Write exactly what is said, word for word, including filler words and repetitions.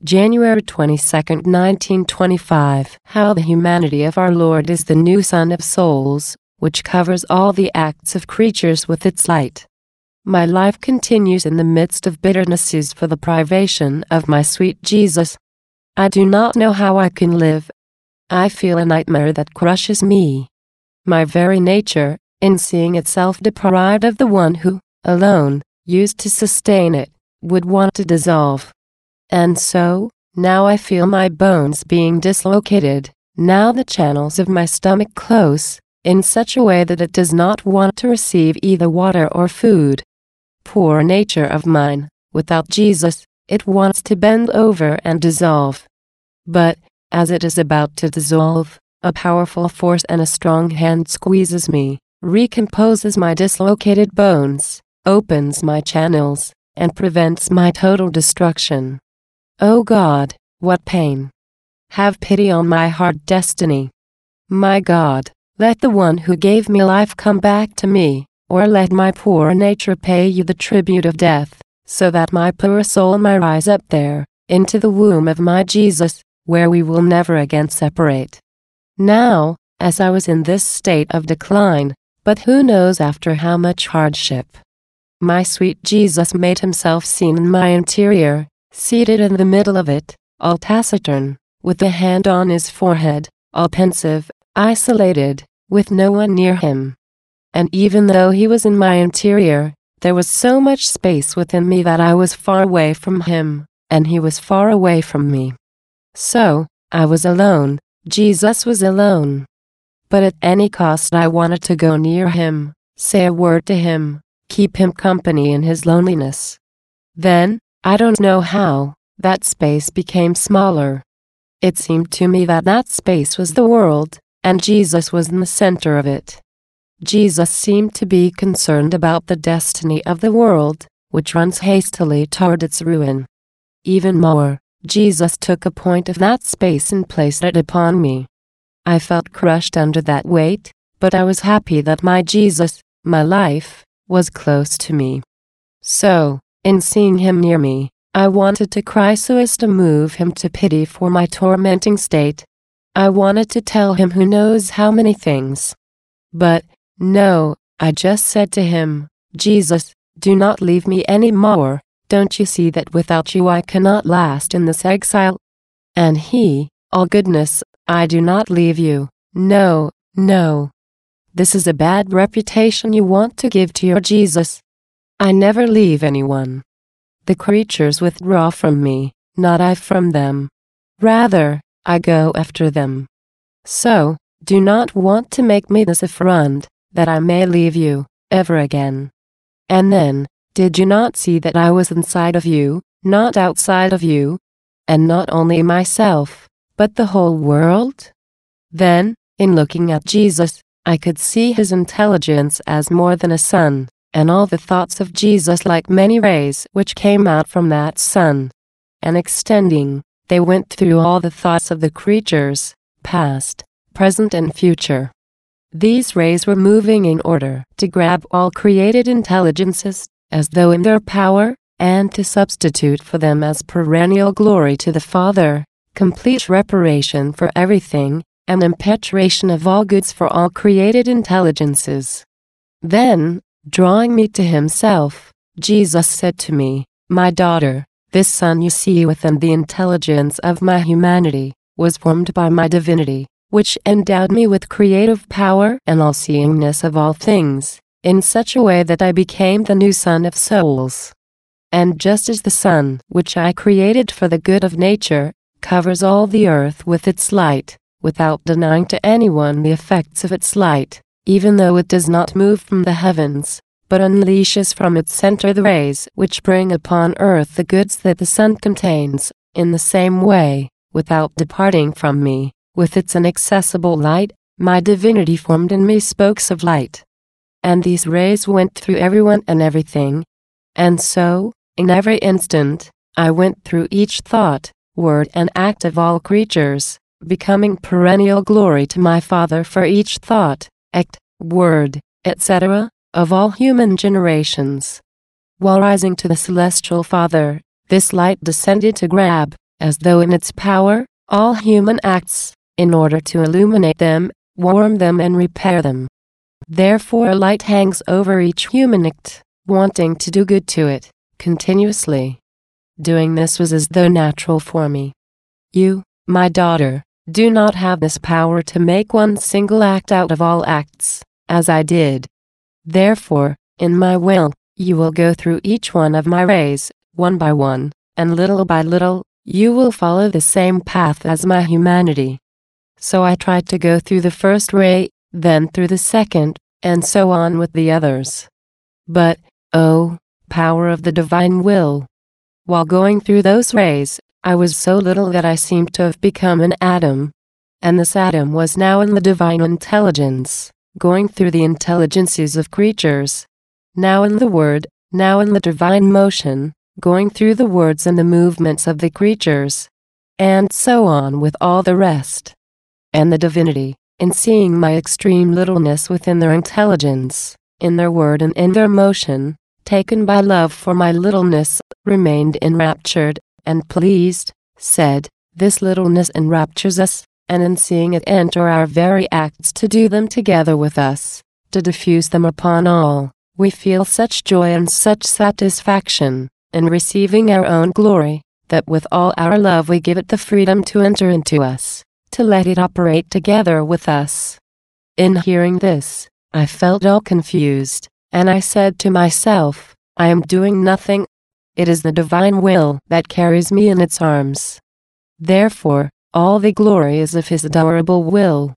January twenty-second, nineteen twenty-five. How the humanity of our Lord is the new sun of souls, which covers all the acts of creatures with its light. My life continues in the midst of bitternesses for the privation of my sweet Jesus. I do not know how I can live. I feel a nightmare that crushes me. My very nature, in seeing itself deprived of the one who, alone, used to sustain it, would want to dissolve. And so, now I feel my bones being dislocated, now the channels of my stomach close, in such a way that it does not want to receive either water or food. Poor nature of mine, without Jesus, it wants to bend over and dissolve. But, as it is about to dissolve, a powerful force and a strong hand squeezes me, recomposes my dislocated bones, opens my channels, and prevents my total destruction. O God, what pain! Have pity on my hard destiny. My God, let the one who gave me life come back to me, or let my poor nature pay you the tribute of death, so that my poor soul may rise up there, into the womb of my Jesus, where we will never again separate. Now, as I was in this state of decline, but who knows after how much hardship, my sweet Jesus made himself seen in my interior, seated in the middle of it, all taciturn, with a hand on his forehead, all pensive, isolated, with no one near him. And even though he was in my interior, there was so much space within me that I was far away from him, and he was far away from me. So, I was alone, Jesus was alone. But at any cost I wanted to go near him, say a word to him, keep him company in his loneliness. Then, I don't know how, that space became smaller. It seemed to me that that space was the world, and Jesus was in the center of it. Jesus seemed to be concerned about the destiny of the world, which runs hastily toward its ruin. Even more, Jesus took a point of that space and placed it upon me. I felt crushed under that weight, but I was happy that my Jesus, my life, was close to me. So, in seeing him near me, I wanted to cry so as to move him to pity for my tormenting state. I wanted to tell him who knows how many things. But, no, I just said to him, Jesus, do not leave me any more. Don't you see that without you I cannot last in this exile? And he, all goodness, I do not leave you. No, no. This is a bad reputation you want to give to your Jesus. I never leave anyone. The creatures withdraw from me, not I from them. Rather, I go after them. So, do not want to make me this affront, that I may leave you, ever again. And then, did you not see that I was inside of you, not outside of you? And not only myself, but the whole world? Then, in looking at Jesus, I could see his intelligence as more than a sun, and all the thoughts of Jesus like many rays which came out from that sun. And extending, they went through all the thoughts of the creatures, past, present and future. These rays were moving in order to grab all created intelligences, as though in their power, and to substitute for them as perennial glory to the Father, complete reparation for everything, and impetration of all goods for all created intelligences. Then, drawing me to himself, Jesus said to me, My daughter, this sun you see within the intelligence of my humanity, was formed by my divinity, which endowed me with creative power and all-seeingness of all things, in such a way that I became the new sun of souls. And just as the sun, which I created for the good of nature, covers all the earth with its light, without denying to anyone the effects of its light, even though it does not move from the heavens, but unleashes from its center the rays which bring upon earth the goods that the sun contains, in the same way, without departing from me, with its inaccessible light, my divinity formed in me spokes of light. And these rays went through everyone and everything. And so, in every instant, I went through each thought, word and act of all creatures, becoming perennial glory to my Father for each thought, act, word, et cetera, of all human generations. While rising to the celestial Father, this light descended to grab, as though in its power, all human acts, in order to illuminate them, warm them and repair them. Therefore a light hangs over each human act, wanting to do good to it, continuously. Doing this was as though natural for me. You, my daughter, do not have this power to make one single act out of all acts, as I did. Therefore, in my will, you will go through each one of my rays, one by one, and little by little, you will follow the same path as my humanity. So I tried to go through the first ray, then through the second, and so on with the others. But, oh, power of the divine will! While going through those rays, I was so little that I seemed to have become an atom. And this atom was now in the divine intelligence, going through the intelligences of creatures. Now in the word, now in the divine motion, going through the words and the movements of the creatures. And so on with all the rest. And the divinity, in seeing my extreme littleness within their intelligence, in their word and in their motion, taken by love for my littleness, remained enraptured, and pleased, said, "This littleness enraptures us," and in seeing it enter our very acts to do them together with us, to diffuse them upon all, we feel such joy and such satisfaction, in receiving our own glory, that with all our love we give it the freedom to enter into us, to let it operate together with us. In hearing this, I felt all confused, and I said to myself, I am doing nothing. It is the divine will that carries me in its arms. Therefore, all the glory is of his adorable will.